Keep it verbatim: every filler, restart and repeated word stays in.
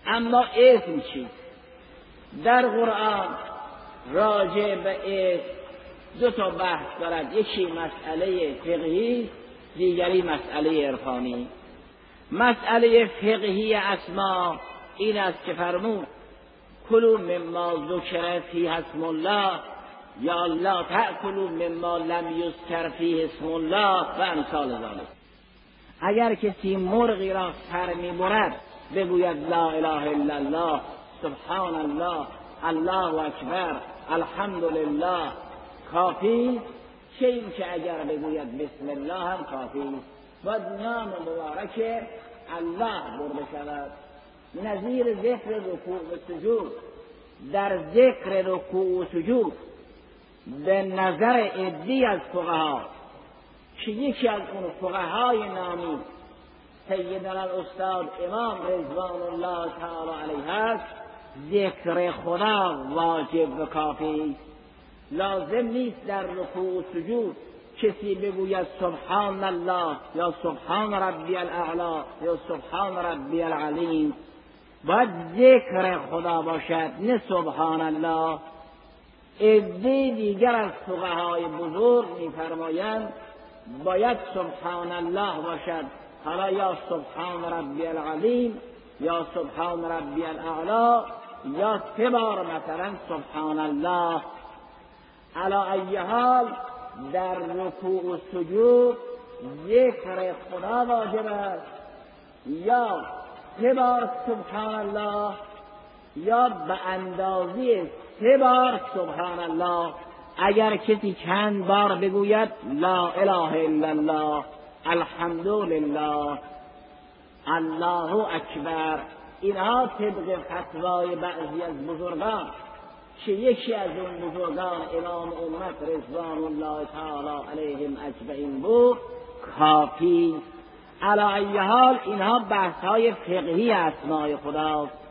اما اسم چی؟ در قرآن راجع به اسم دو تا بحث دارد، یکی مسئله فقهی، دیگری مسئله عرفانی. مسئله فقهی اسما این است که فرمود کلوا مما ذکر فیه اسم الله یا لا تأکلوا مما لم یذکر فیه اسم الله و امثال ذلک. اگر کسی مرغی را سر میبرد بگوید لا اله الا الله، سبحان الله، الله اکبر، الحمدلله، کافی. چه این که اگر بگوید بسم الله هم کافی، باید نام مبارک الله برده شود. نظیر ذکر رکوع و سجود. در ذکر رکوع و سجود به نظر عدی از فقها که یکی از اون فقهای نامی سیدنا الاستاد امام رضوان الله تعالی علیه است، ذکر خدا واجب و کافی. لازم نیست در رکوع و سجود کسی بگوید سبحان الله یا سبحان ربی الاعلی یا سبحان ربی العلیم. باید ذکر خدا باشد، نه سبحان الله. عده دیگر از فقهای بزرگ می‌فرمایند باید سبحان الله باشد، حالا یا سبحان ربی العلیم یا سبحان ربی الاعلی یا سه بار مثلا سبحان الله. علی ای حال در رکوع و سجود ذکر خدا واجب است، یا سه بار سبحان الله یا به اندازه سه بار سبحان الله. اگر کسی چند بار بگوید لا اله الا الله، الحمدلله، الله اکبر، اینها طبق فتوای بعضی از بزرگان که یکی از اون بزرگان امام امت رضوان الله تعالی علیهم اجمعین بود، کافی. علی ای حال اینها بحث های فقهی اسمای خداست.